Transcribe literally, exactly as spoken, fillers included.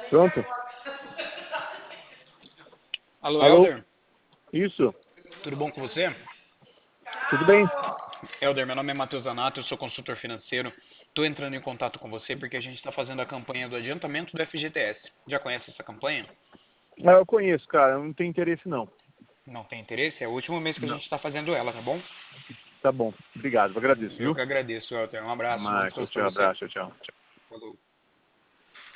Pronto? Alô, Alô? Helder? Isso. Tudo bom com você? Tudo bem? Helder, meu nome é Matheus Zanato, eu sou consultor financeiro. Estou entrando em contato com você porque a gente está fazendo a campanha do adiantamento do F G T S. Já conhece essa campanha? Ah, eu conheço, cara. Não tem interesse, não. Não tem interesse? É o último mês que a Não. gente está fazendo ela, tá bom? Tá bom. Obrigado. Agradeço, Eu viu? que agradeço, Helder. Um abraço, bom Michael, descanso para tchau, você. abraço, tchau, tchau. Falou.